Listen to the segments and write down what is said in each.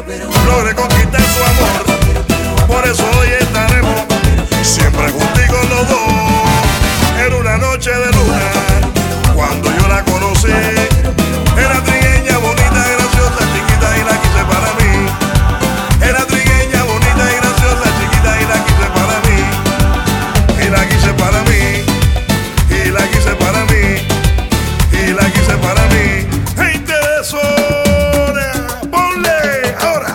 logré conquistar su amor. Por eso hoy estaremos siempre contigo los dos. Era una noche de luna cuando yo la conocí. Era trigueña, bonita, graciosa, chiquita y la quise para mí. Era trigueña, bonita y graciosa, chiquita y la quise para mí. Y la quise para mí. Y la quise para mí. Y la quise para mí. Gente de zona, ponle ahora.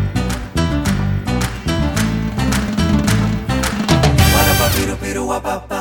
Piru, piru, guapa.